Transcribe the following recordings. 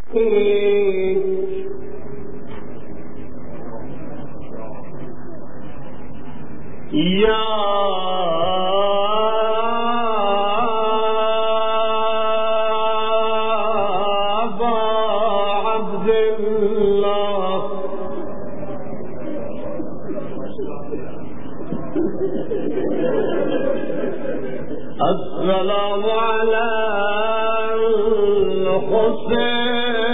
یا ابا عبدالله السلام على الحسين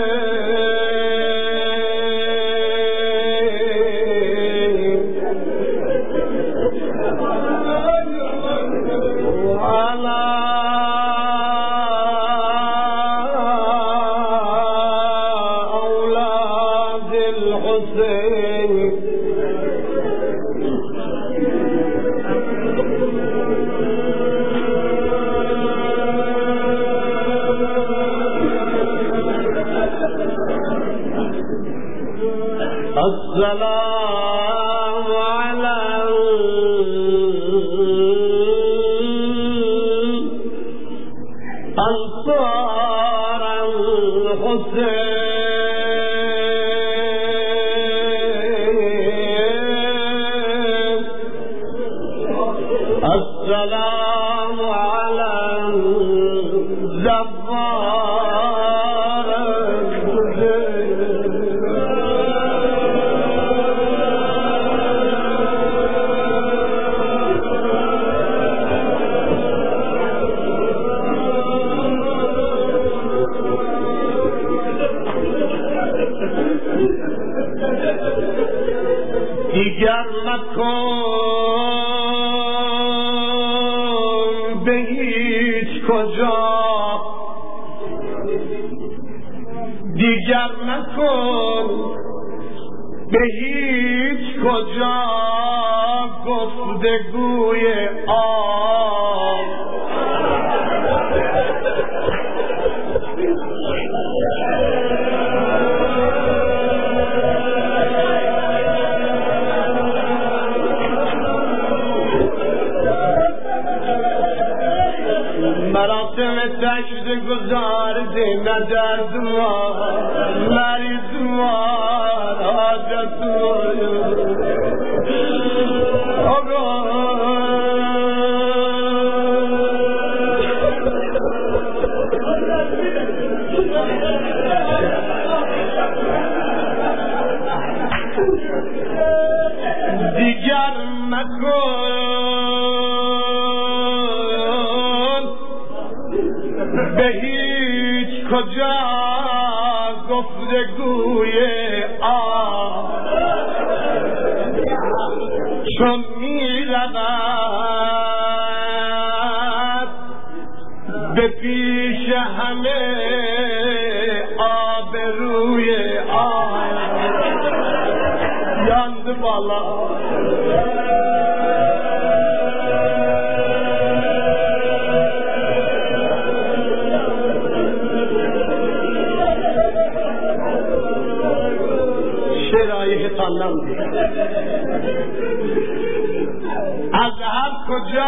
السلام على أنصار الحسين السلام على الزبار دیگر مکن به هیچ کجا دیگر مکن به هیچ کجا گفتگوی آب مراسم تشت گذارده ندردوار مریضوار حاجتوار دیگر مکن به هیچ کجا گفتگوی آب چون می‌رود به پیش همه آبروی آب یاند بالا از هر کجا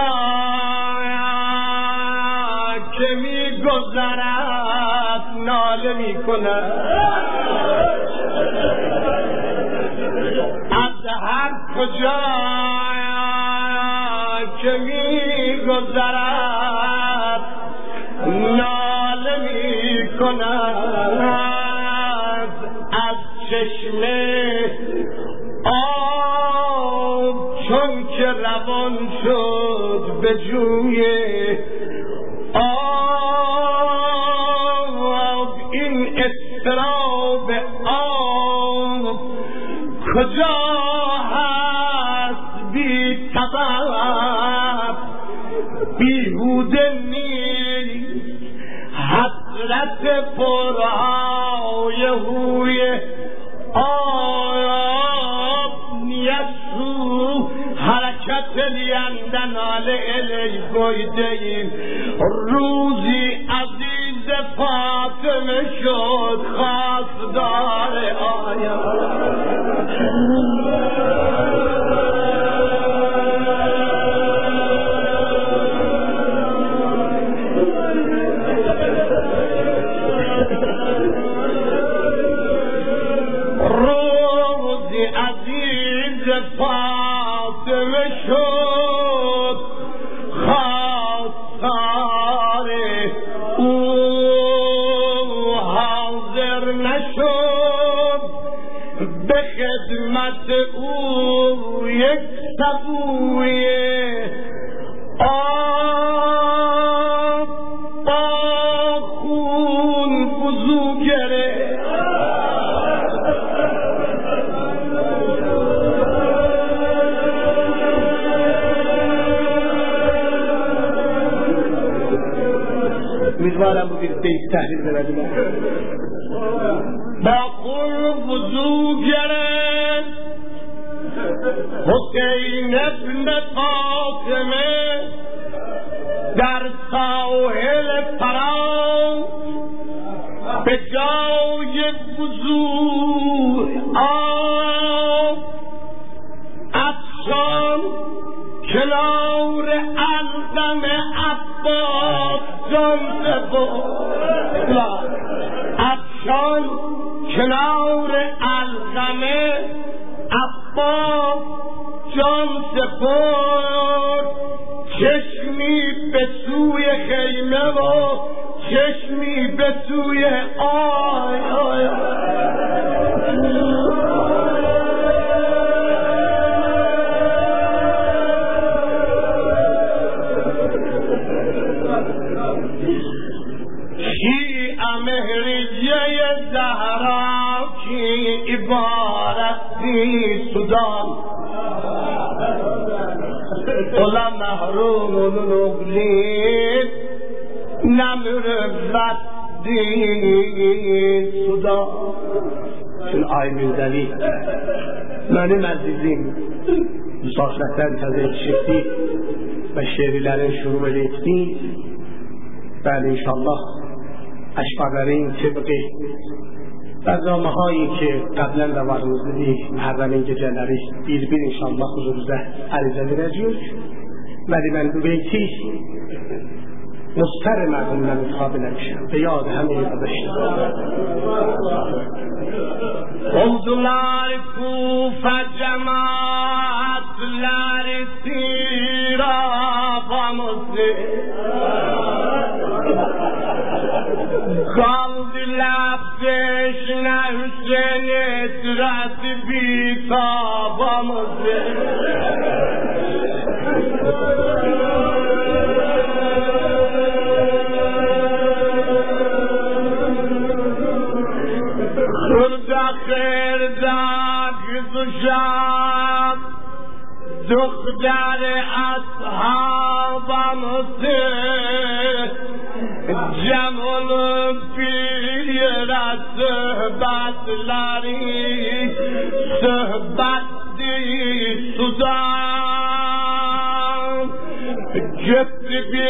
که می گذرد ناله می کند از هر کجا که می گذرد ناله می کند از چشمه آب چون که روان شد به جوی آب این اضطراب آب کجا هست بی سبب بیهوده نیست حسرت پرهای هوی آب نیسو حرکت لیندن آل الی گویدهیم روزی عزیز فاطمه شد خواستار آیا خدمت او یک سبوی آب با خون وضو گرفت. امیدوارم بودید به یک تحلیل بردیم. با خون وضو گرفت حسین ابن فاطمه در ساحل فراز به جای وضو آب افشان کنار الدم عباس جان سپرد. افشان کنار الدم عباس جان سپرد. چشمی به سوی خیمه و چشمی به سوی آی آی شیعه مهریه زهرا کی عبارتی سودان اولا محروم اولون اغلید نمرفت دین سودان. چون آی میزنی benim azizim bu sohbetden taze yetişti ve şiirlerin şurumu etti. Ben inşallah aşklarının tıbkı برنامه‌هایی که قبلا در روزی اولین گجه‌لری bir inşallah huzurunuzda arize vereceğiz. ولی من دو بیتی مضطر مردم نمیخواب نمیشم به یاد همه گذشته. oldular Kufa cemaatleri sirabamızı kaldılar peşine Hüseyin esrası bitabamızı Kurda kırda güzuşak Dukdar ashabamızı Cem olup bir yere sıhbatları Sıhbatti sudan Göktü bir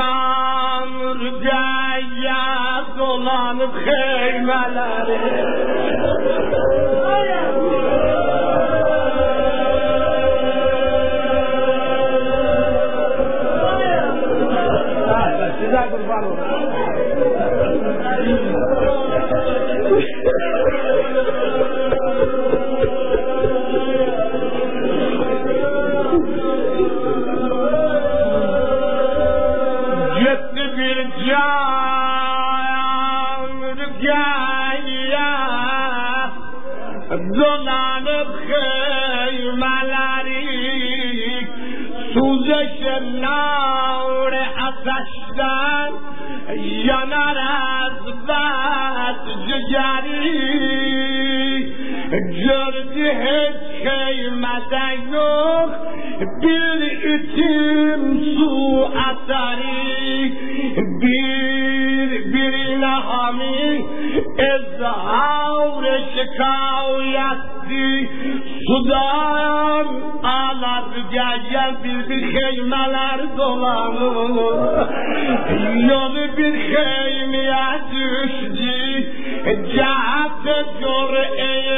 camurgaya dolanıp kheymeleri Size kurban olsun. Gitti bir camurgaya dolanıp kheymeleri Suzش نار ateşten yanar az bad cigeri Gördü hiç kıymete yok bir itim su atari Birbirine hamil izhar şikayetti Sudan ağlar gel bir kheymeler dolanır Yolu bir kheymeye düştü Cehette cür'eye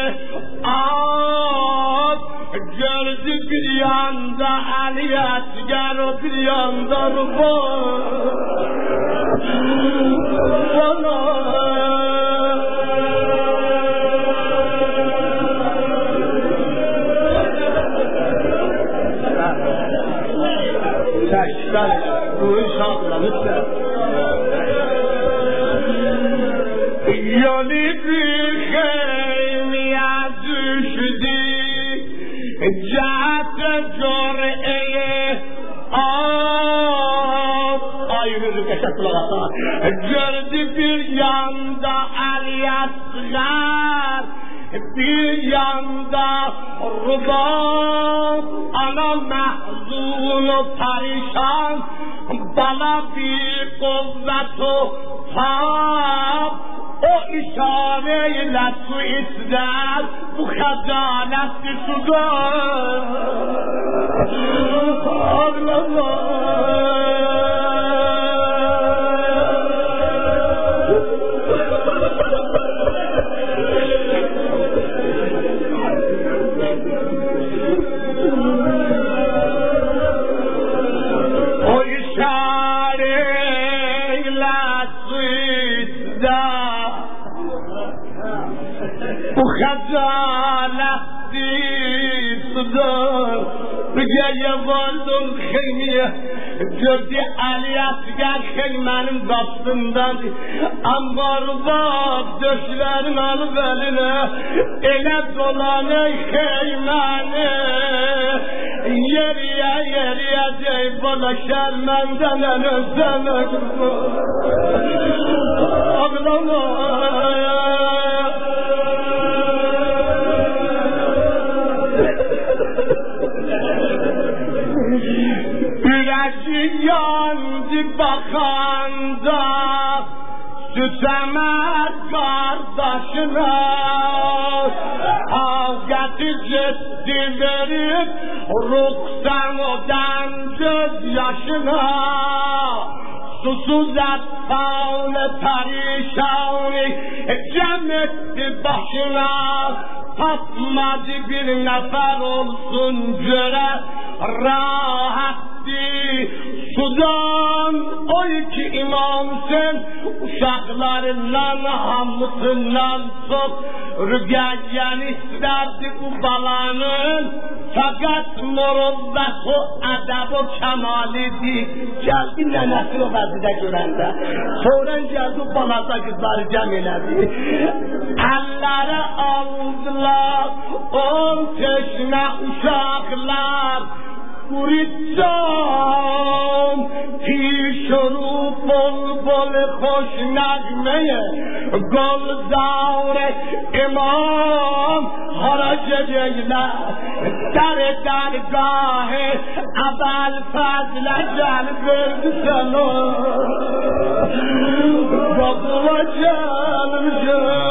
at Gördü bir yanda Ali Asgar bir yanda Rıfat Taşlar ruhu şadına lütfen Yolu bir kheymeye düştü جهت جرعه آب آیونو کشت لغتا جردی bir yanda Ali Asgar bir yanda Rubab ana mahzun و پریشان bana bir kuvvet و tab o işareyle su ister bu hazanet sudan ağlama خجالت صدر بگه والدون خیمیه جردی علی Asgar خیمنین bastından ambar bab döşlerin alıp eline ele dolanı xeyməni yeriye deyip bana şermenden en özleme ağlama Ürəci yandı baxanda Süsəməd qardaşına Avqəti ciddi verib Ruxsan odan göz yaşına Susuz etfağını perişanı Cəm etdi başına Tapmadı bir nəfər olsun görə rahatdi sudan oy ki imamsın uşaqlarından hamısından çok rügəyen isterdi bu balanın fakat murubbat o adab o kemalidir geldi nənəsini o vəzidə görəndə sonra geldi o balada kızları cəm elədi əlləri aldılar on teşnə uşaqlar Kuritcan Pişru bol bol hoş nagmeye Gol zavre imam Harac edeyler Dar dergâhe Abel fazle gel verdi sana Babula gelmişim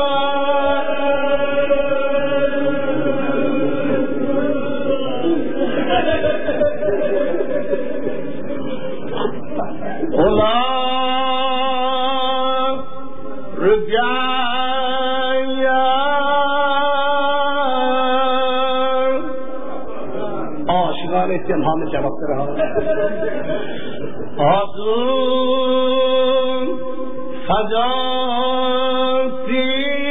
Ulan rügâya aşıklar etken hamle cevapları adın sadati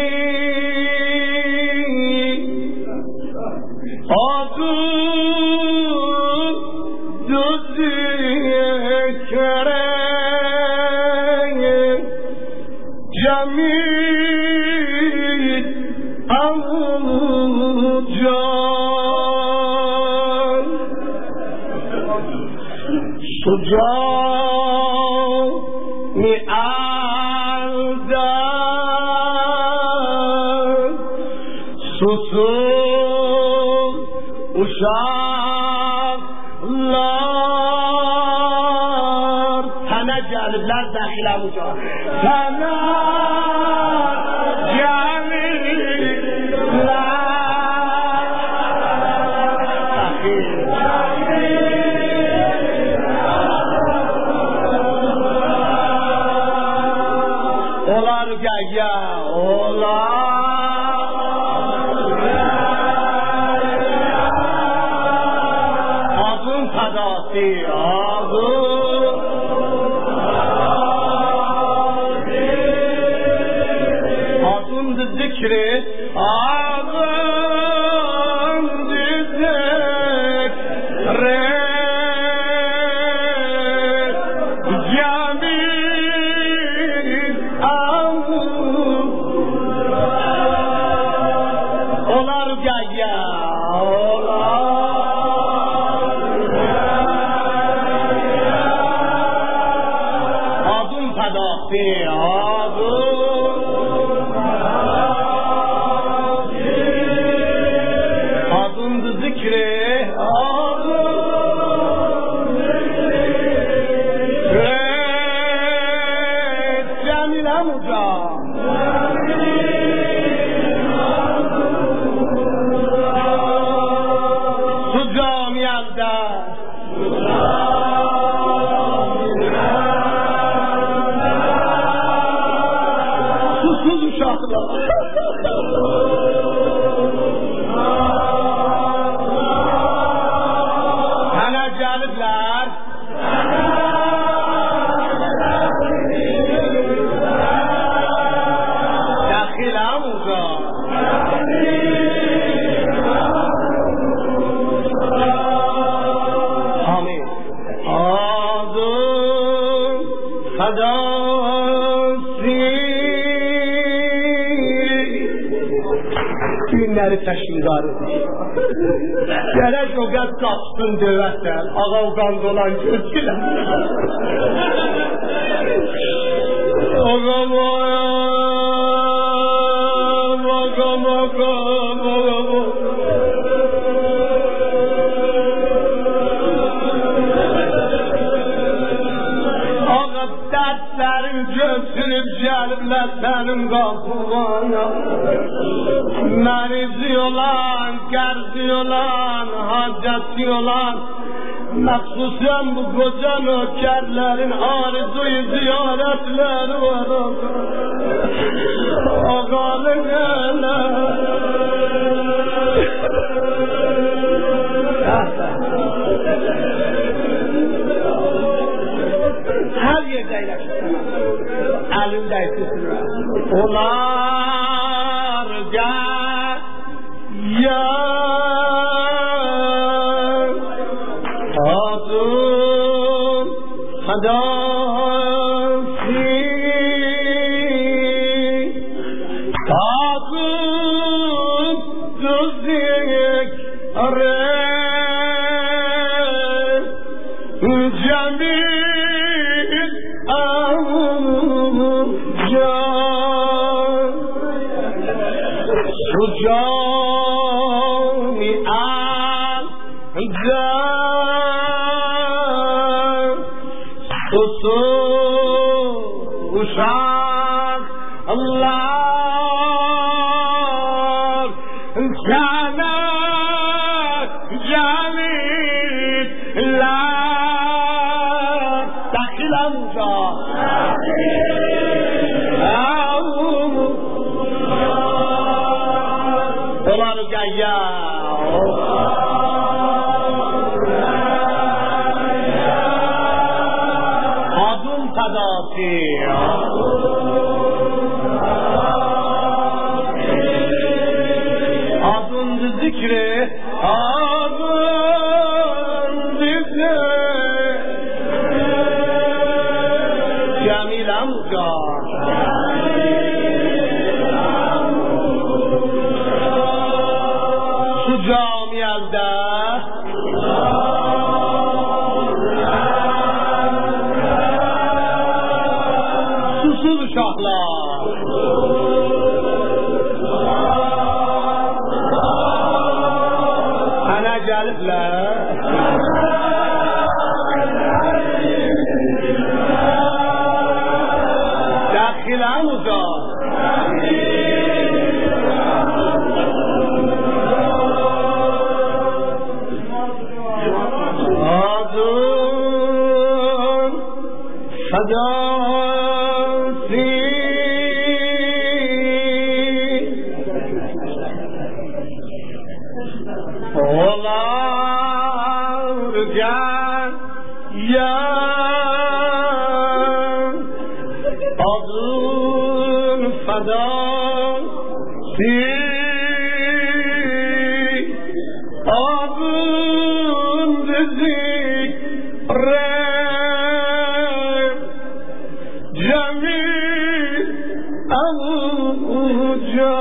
adın düzüyekerek cemil alcan sucan mi'aldan susuz uşaklar sana gelirler dahil avuca sana olar gaya adın sadası adın zikri adın zikri olar gaya olar adın zikri Cemile Muca su camiyende susuz uşaklar sana gelirler dakhil Muca amin adın kadasi günleri təşkildarı gərək o qəd qapsın dövətlər ağal qandolan gözgülər ağam ağa dərdlərin götürüb gəliblər sənin qapıvana məni diyorlar, gerdiyorlar, hacetiyorlar məxsusən bu qoca nökərlərin arzuyu ziyaretləri var ağalı her yerde iyileştirmez elinde istiyorlar onlar gel ya adın kadasi adın düzik cemil avca şu camian uşaklar sana gelirler dakhil Muca onlar gaya adın kadasi adın zikri adın zikri Cemile Muca şu camiyelde susuz uşaklar sana gelirler dakhil Muca adın kadasi olar gel ya adın kadasi adın düzik cemil avca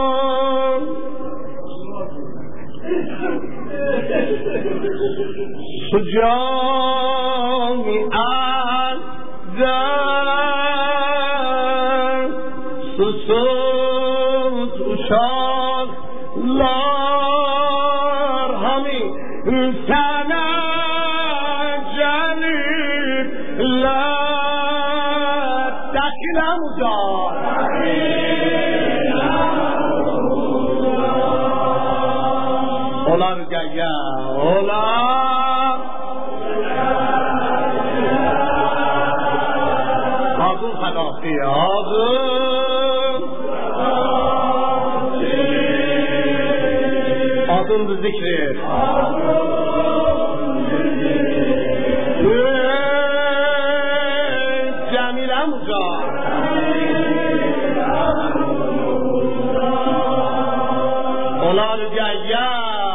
şu camian susuz uşak lar hami sana gelirler Dakilam uzak olar gaya olar ağzın sadaqı ağzın zikri Cemilem uzak olar gaya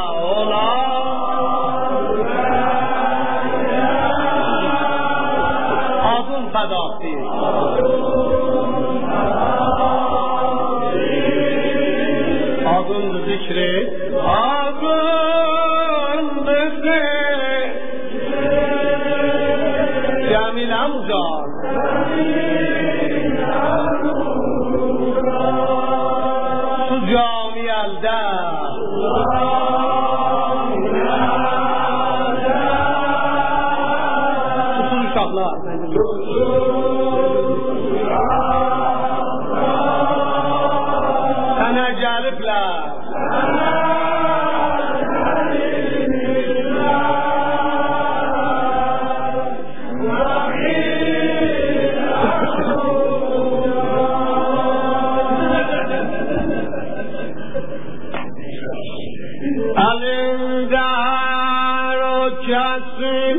ağzın sadaqı ağzın zikri ağzın zikri Cemilem uzak su cami elde susuz uşaqlar sənə gəliblər Elinde her o kesim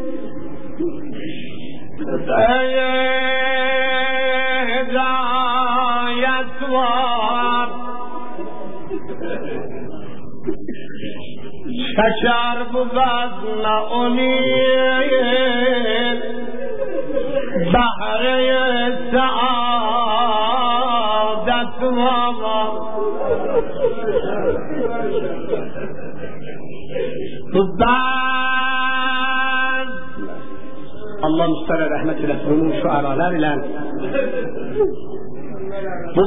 hidayet var Şeker bu vezne onun bahre-i saadet var Ben Allah müstəra rəhmət eləsin onun şuaralar ilə Bu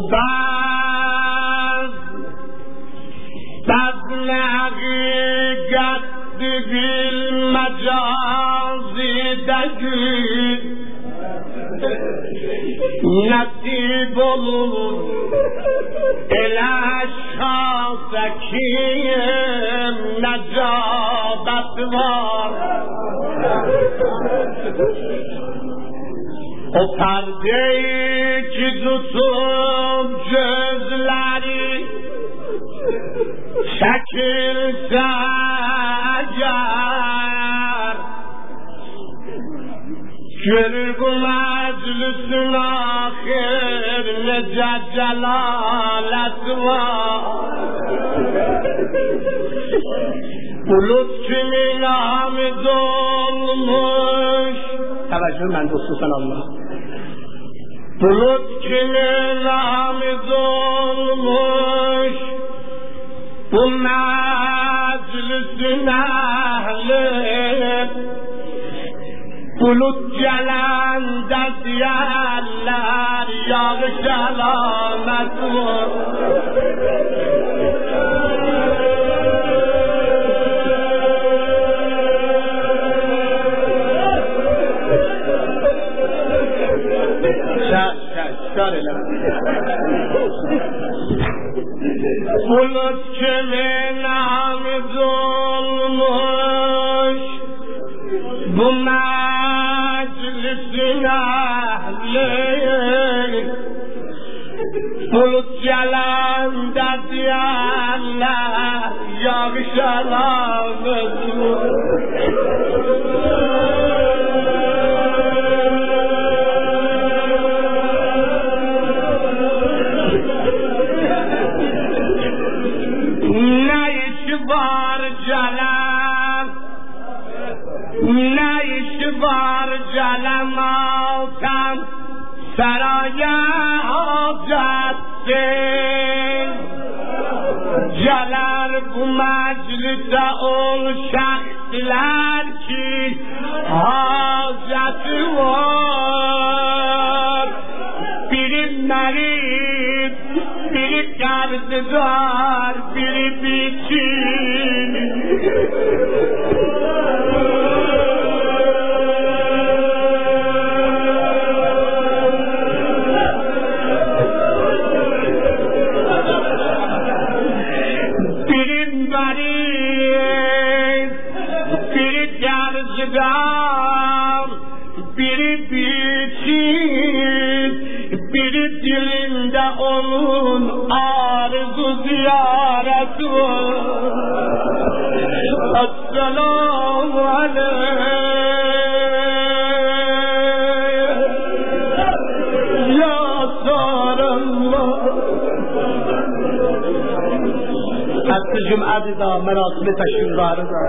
bəzn həqiqətdir bilməcazi dəgül Nəsib olur elə şansə kim nəcabət var O pərdeyi ki tutub gözləri çəkilsə əgər Görür bu məclisin axir necə cəlalət var Bulut kimi namid olmuş Təvəccüh məndə olsun Allah Bulut kimi namid olmuş Bu məclisin əhli Bulut gələndə deyərlər yağış əlamət var Şər elə Bulut kimi namid olmuş Bu məclisin əhli Bulut gələndə deyərlər yağış əlamət Ne işi var canım altan saraya hacetsin Gelir bu meclise ol şahsiler ki haceti var Bilinme خرید بری قرضدار بری بیچین بری مریض بری قرضدار biri biçin, biri dilinde onun arzu ziyareti var. Esselamu aleyh ya Sarallah. Hatta cüm'adi da merasimi teşhirleri da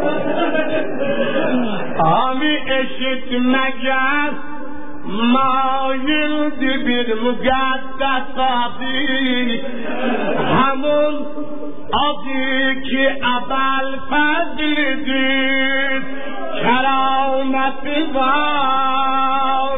Ami eşitmeger maildi bir mukaddes adi Hamun adı ki Ebel Fezlidir kerameti var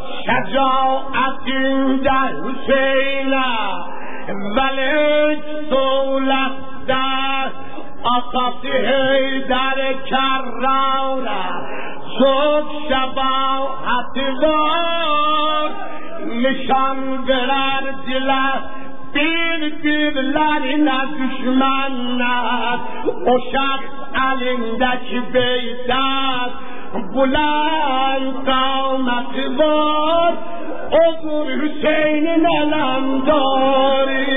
şecaatinde Hüseyin'e velik soğlette Asası Heydar Kerrara çok şebahati var nişan verer dile birbirlerine düşmanlar o şahs elindeki beydat bulan kavmeti var odur Hüseyin'in elemdari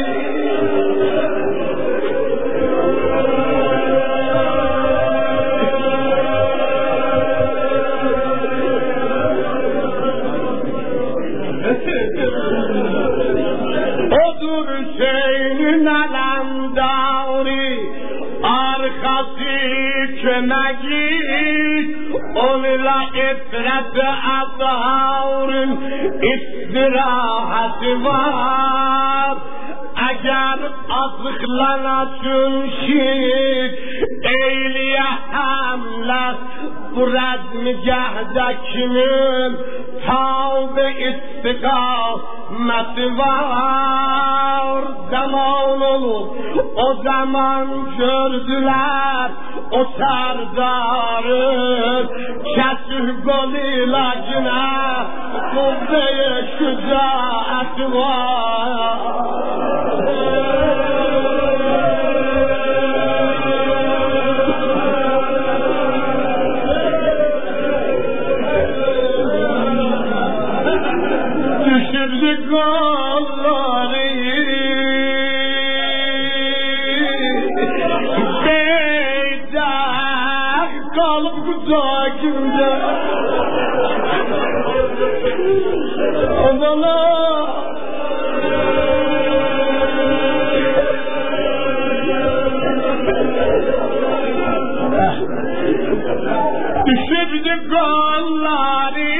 odur Hüseyin'in alemdari arkası kömeği onunla ifret-i azharın istirahati var eğer azıklanasın şirk eyliye hamle bu rezmigâhdekinin tavbe istikameti var zaman olur o zaman gördüler o serdarı kesir gol ilacına kuvve-i şücaati var düşürdü kolları beydah kalıp kucağımda Allah'a düşürdü kolları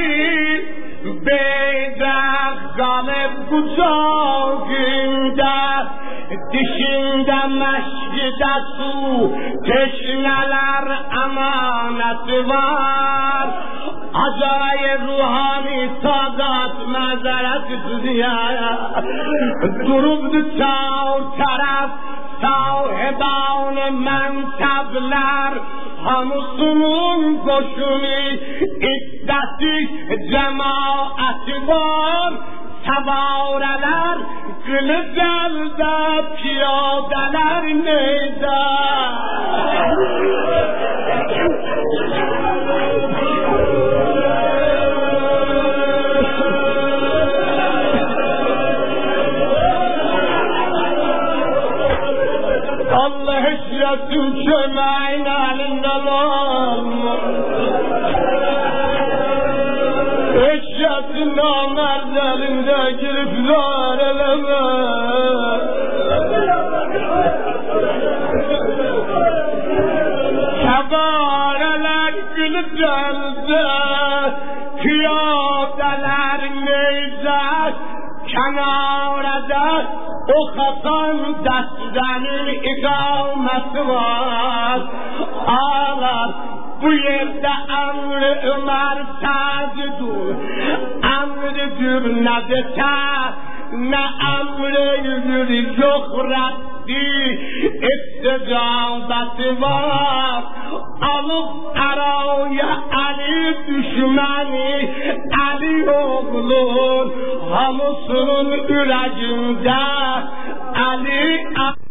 beydah kalıp kucağımda dişinde meşgide su teşneler emaneti var acayip ruhani sadat mezareti dünyaya durubdu çav taraf sahiban mensebler hamusunun koşunu iddeti cemaati var savareler kılıcelde piyadeler neyde Allah hicretin kömeğin elinden olma Eşyatın namerd elinde girip zar eleme Sebareler gülü celde Piyadeler neyzet Kenarada o katan destenin ikameti var Ağlar bu yerde Emr-i Ömer tacidur Emridir nebete نه امر زخرتی استجابت وار آلوب ارای علی düşməni علی oğlun hamısının ürəyində علی